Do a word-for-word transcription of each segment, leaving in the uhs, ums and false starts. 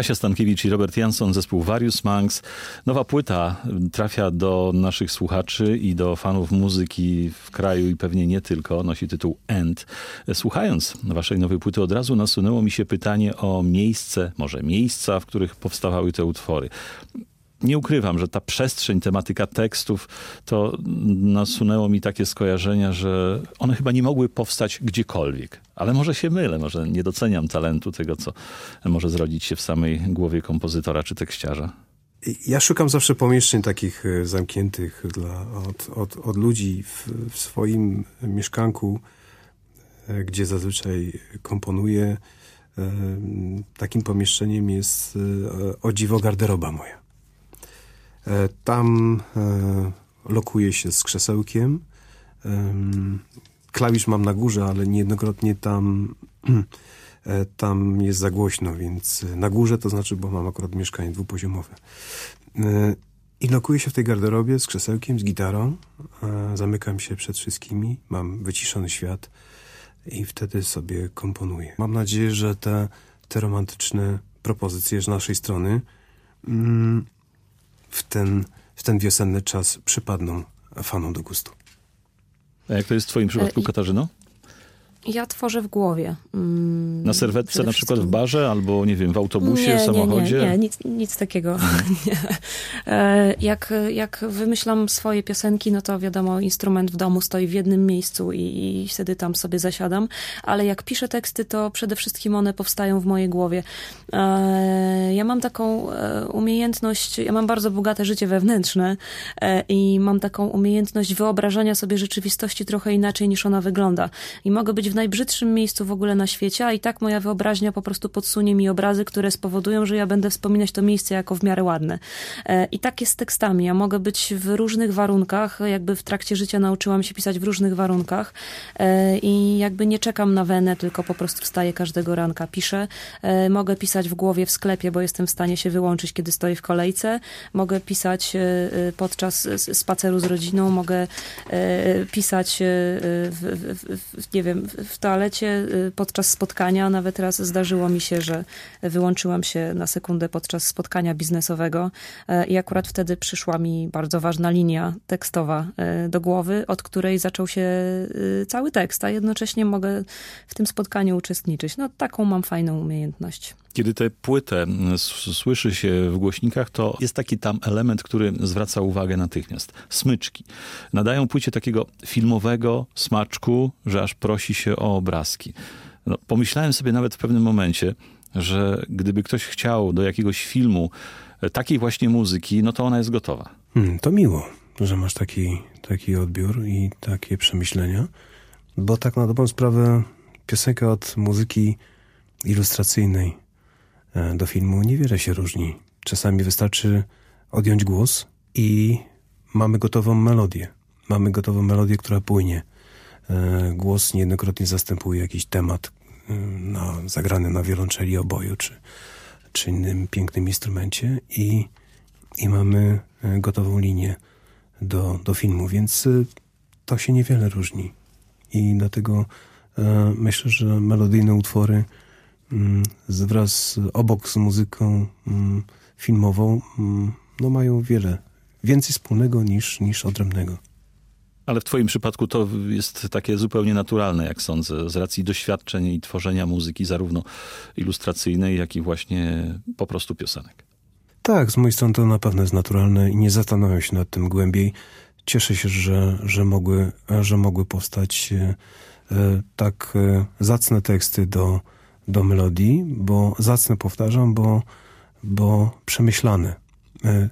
Kasia Stankiewicz i Robert Jansson, zespół Various Monks. Nowa płyta trafia do naszych słuchaczy i do fanów muzyki w kraju i pewnie nie tylko. Nosi tytuł End. Słuchając waszej nowej płyty od razu nasunęło mi się pytanie o miejsce, może miejsca, w których powstawały te utwory. Nie ukrywam, że ta przestrzeń, tematyka tekstów, to nasunęło mi takie skojarzenia, że one chyba nie mogły powstać gdziekolwiek. Ale może się mylę, może nie doceniam talentu tego, co może zrodzić się w samej głowie kompozytora czy tekściarza. Ja szukam zawsze pomieszczeń takich zamkniętych dla, od, od, od ludzi w, w swoim mieszkanku, gdzie zazwyczaj komponuję. Takim pomieszczeniem jest, o dziwo, garderoba moja. Tam e, lokuję się z krzesełkiem. E, klawisz mam na górze, ale niejednokrotnie tam, e, tam jest za głośno, więc na górze to znaczy, bo mam akurat mieszkanie dwupoziomowe. E, I lokuję się w tej garderobie z krzesełkiem, z gitarą. E, zamykam się przed wszystkimi. Mam wyciszony świat i wtedy sobie komponuję. Mam nadzieję, że te, te romantyczne propozycje z naszej strony mm, w ten, w ten wiosenny czas przypadną fanom do gustu. A jak to jest w twoim przypadku, Katarzyno? Ja tworzę w głowie. Mm, na serwetce na przykład w barze, albo nie wiem, w autobusie, nie, samochodzie? Nie, nie, nie, nic, nic takiego. Nie. Jak, jak wymyślam swoje piosenki, no to wiadomo, instrument w domu stoi w jednym miejscu i, i wtedy tam sobie zasiadam, ale jak piszę teksty, to przede wszystkim one powstają w mojej głowie. Ja mam taką umiejętność, ja mam bardzo bogate życie wewnętrzne i mam taką umiejętność wyobrażania sobie rzeczywistości trochę inaczej, niż ona wygląda. I mogę być w najbrzydszym miejscu w ogóle na świecie, a i tak moja wyobraźnia po prostu podsunie mi obrazy, które spowodują, że ja będę wspominać to miejsce jako w miarę ładne. I tak jest z tekstami. Ja mogę być w różnych warunkach, jakby w trakcie życia nauczyłam się pisać w różnych warunkach i jakby nie czekam na wenę, tylko po prostu wstaję każdego ranka, piszę. Mogę pisać w głowie w sklepie, bo jestem w stanie się wyłączyć, kiedy stoję w kolejce. Mogę pisać podczas spaceru z rodziną, mogę pisać w, w, w, nie wiem, w toalecie podczas spotkania. Nawet raz zdarzyło mi się, że wyłączyłam się na sekundę podczas spotkania biznesowego i akurat wtedy przyszła mi bardzo ważna linia tekstowa do głowy, od której zaczął się cały tekst, a jednocześnie mogę w tym spotkaniu uczestniczyć. No taką mam fajną umiejętność. Kiedy tę płytę słyszy się w głośnikach, to jest taki tam element, który zwraca uwagę natychmiast. Smyczki. Nadają płycie takiego filmowego smaczku, że aż prosi się o obrazki. No, pomyślałem sobie nawet w pewnym momencie, że gdyby ktoś chciał do jakiegoś filmu takiej właśnie muzyki, no to ona jest gotowa. Hmm, to miło, że masz taki, taki odbiór i takie przemyślenia, bo tak na dobrą sprawę piosenka od muzyki ilustracyjnej do filmu niewiele się różni. Czasami wystarczy odjąć głos i mamy gotową melodię. Mamy gotową melodię, która płynie. Głos niejednokrotnie zastępuje jakiś temat na, zagrany na wiolonczeli, oboju czy, czy innym pięknym instrumencie i, i mamy gotową linię do, do filmu, więc to się niewiele różni. I dlatego e, myślę, że melodyjne utwory m, wraz obok z muzyką m, filmową m, no mają wiele, więcej wspólnego niż, niż odrębnego. Ale w twoim przypadku to jest takie zupełnie naturalne, jak sądzę, z racji doświadczeń i tworzenia muzyki zarówno ilustracyjnej, jak i właśnie po prostu piosenek. Tak, z mojej strony to na pewno jest naturalne i nie zastanawiam się nad tym głębiej. Cieszę się, że, że, mogły, że mogły powstać e, tak e, zacne teksty do, do melodii, bo zacne, powtarzam, bo, bo przemyślane, e,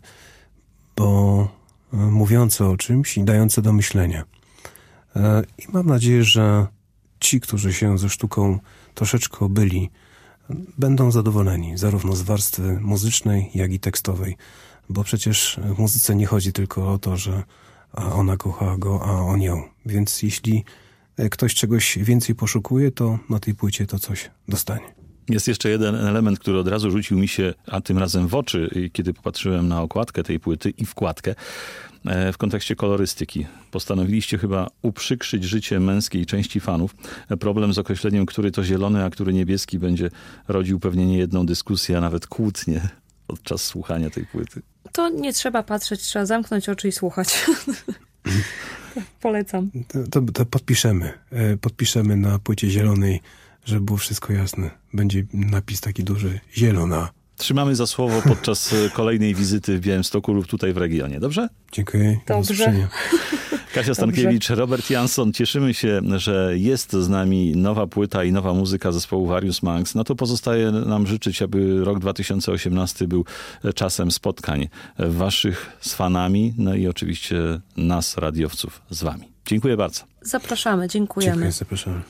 bo e, mówiące o czymś i dające do myślenia. E, I mam nadzieję, że ci, którzy się ze sztuką troszeczkę obyli, będą zadowoleni zarówno z warstwy muzycznej, jak i tekstowej, bo przecież w muzyce nie chodzi tylko o to, że a ona kocha go, a on ją. Więc jeśli ktoś czegoś więcej poszukuje, to na tej płycie to coś dostanie. Jest jeszcze jeden element, który od razu rzucił mi się, a tym razem w oczy, kiedy popatrzyłem na okładkę tej płyty i wkładkę w kontekście kolorystyki. Postanowiliście chyba uprzykrzyć życie męskiej części fanów. Problem z określeniem, który to zielony, a który niebieski, będzie rodził pewnie niejedną dyskusję, a nawet kłótnię podczas słuchania tej płyty. To nie trzeba patrzeć, trzeba zamknąć oczy i słuchać. Polecam. To, to, to podpiszemy. Podpiszemy na płycie zielonej, żeby było wszystko jasne. Będzie napis taki duży, zielona. Trzymamy za słowo podczas kolejnej wizyty w Białymstoku lub tutaj w regionie. Dobrze? Dziękuję. Dobrze. Kasia Stankiewicz, Dobrze. Robert Jansson. Cieszymy się, że jest z nami nowa płyta i nowa muzyka zespołu Various Monks. No to pozostaje nam życzyć, aby rok dwa tysiące osiemnasty był czasem spotkań waszych z fanami, no i oczywiście nas, radiowców, z wami. Dziękuję bardzo. Zapraszamy, dziękujemy. Dziękuję, zapraszamy.